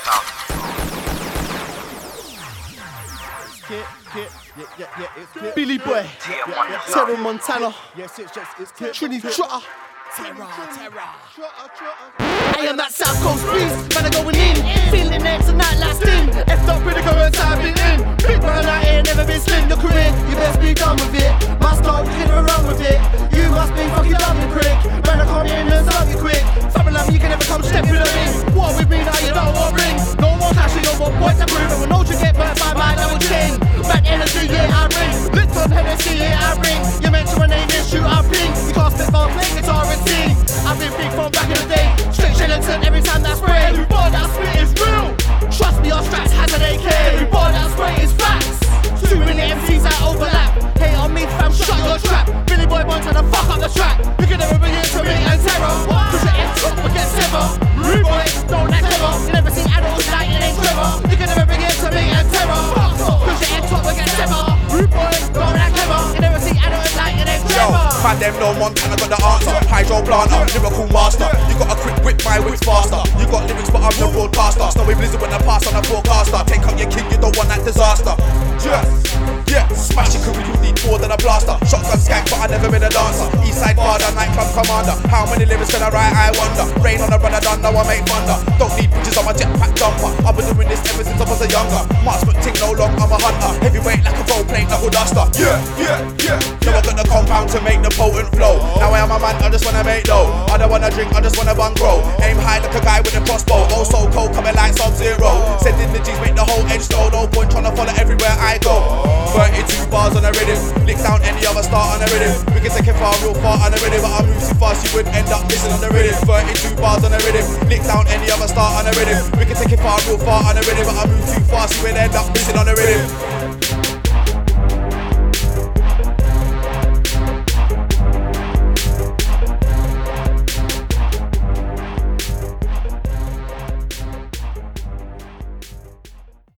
Billy Boy, Terra Montana, Trini Trotter. Terror. I am that South Coast beast, man, I'm going in. Feeling it tonight, lasting. F'd up, really go and time it in. Big man out here, never been slim. Your career, you best be done with it. My style, you can run with it. You must be fucking dumb, you prick. Man, I come in and start you quick. Family love, you can never come step through the ring. What with me now, you don't want ring. No more cash, you don't want points to prove. And when no you get burnt by my double chin. Bad energy, yeah, I ring. Lips on Hennessy, yeah, I ring. You mention my name, yes, shoot, I ping. You can't spit my play guitar and sing. I've been big from back in the day. Straight gelatin every time that spray. Every bar that I spit is real. Trust me, our strats has an AK. Every bar that I spray is facts. Too many MCs that overlap. Hate on me, fam, shut your trap. Billy Boy Bun trying to fuck up the track. You can never bring it to me and terror. Cause your F-top will get sever. Rude boy, don't act clever. You never seen adults like it ain't clever. You can never bring it to me and terror. Cause your F-top will get sever. Rude boy, don't act clever. You never seen adults like it ain't clever. Man, them no Montana got the answer. Hydro planter, lyrical master. You got a quick whip, my whip's faster. You got lyrics, but I'm the broadcaster. Snowy blizzard when I pass on a forecaster. Take up your king, you don't want that disaster. Yeah, smash your career, you need more than a blaster. Shotgun skank, but I never been a dancer. Eastside father, nightclub commander. How many lyrics can I write, I wonder. Rain on a brother done, now I make thunder. Don't need bridges on my jetpack jumper. I've been doing this ever since I was a younger. Marksman ting no long, I'm a hunter. Heavyweight like a role playing knuckle duster. Yeah. Now I got the compound to make the potent flow. Now I am a man, I just wanna make dough. I don't wanna drink, I just wanna bun grow. Aim high like a guy with a crossbow. Oh so cold, coming like Sub-Zero. Sending the G's, make the whole edge slow. No point trying to follow everywhere I go. 32 bars on a rhythm. Lick down any other start on a rhythm. We can take it far, real far on a rhythm. But I move too fast, you would end up missing on the rhythm. 32 bars on a rhythm. Lick down any other start on a rhythm. We can take it far, real far on a rhythm. But I move too fast, you would end up missing on the rhythm.